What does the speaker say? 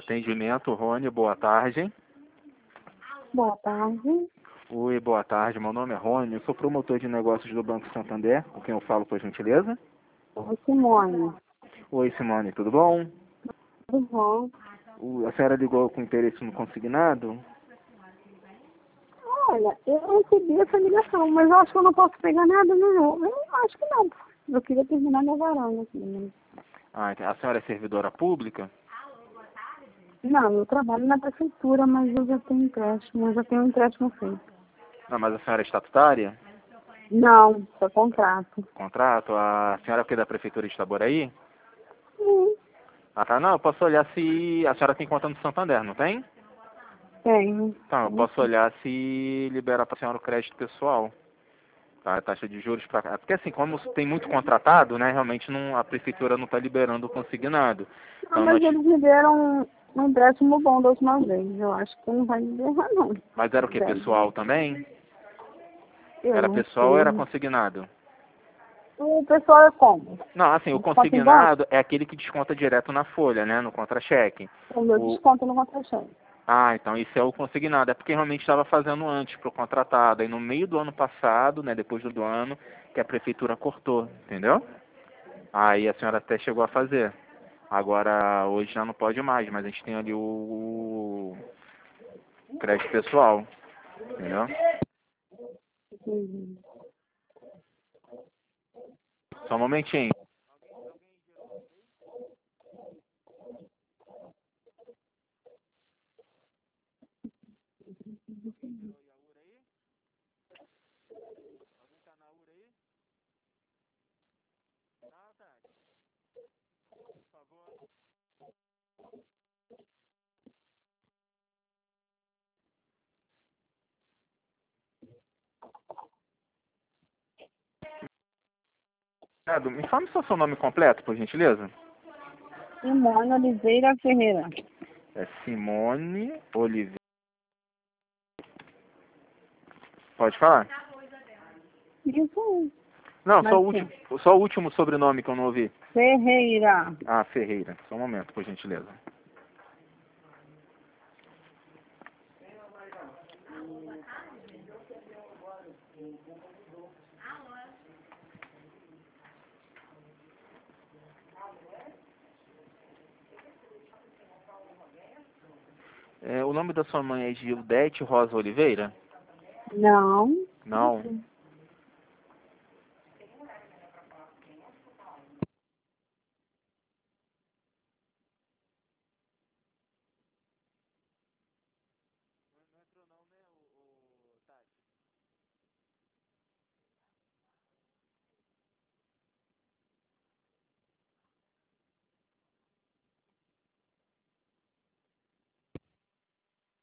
Atendimento, Rony, boa tarde. Boa tarde. Oi, boa tarde. Meu nome é Rony, eu sou promotor de negócios do Banco Santander, com quem eu falo, por gentileza. Oi, Simone. Oi, Simone, tudo bom? Tudo bom? A senhora ligou com interesse no consignado? Olha, eu recebi essa ligação, mas eu acho que eu não posso pegar nada, não. Eu acho que não. Eu queria terminar minha varanda aqui. Né? A senhora é servidora pública? Não, eu trabalho na prefeitura, mas eu já tenho empréstimo, eu já tenho um empréstimo feito. Não, mas a senhora é estatutária? Não, só contrato. Contrato? A senhora é o que, da prefeitura de Itaboraí? Sim, Ah, tá. Não, eu posso olhar se a senhora tem conta no Santander, não tem? tenho. Então, eu posso olhar se libera para a senhora o crédito pessoal. Tá, a taxa de juros para... Porque assim, como tem muito contratado, né, realmente não, a prefeitura não está liberando o consignado. Não, Então, mas eles me deram um empréstimo bom da última vez. Eu acho que não vai me errar, não. mas era o que, Deve. pessoal também? Eu Era não pessoal ou era sei. consignado? O pessoal é como? Não, assim, o Desconto em banco? consignado é aquele que desconta direto na folha, né, no contra-cheque. O meu O... desconto no contra-cheque. Ah, então isso é o consignado. É porque realmente estava fazendo antes para o contratado. Aí no meio do ano passado, né, depois do ano, que a prefeitura cortou, entendeu? Aí a senhora até chegou a fazer. Agora, hoje já não pode mais, mas a gente tem ali o crédito pessoal, entendeu? Uhum. Só um momentinho. Me fala só seu nome completo, por gentileza. Simone Oliveira Ferreira. É Simone Oliveira. Pode falar? Isso aí. Não, Mas só o último sobrenome que eu não ouvi. Ferreira. Ah, Ferreira. Só um momento, por gentileza. O nome da sua mãe é Gildete Rosa Oliveira? Não. Não.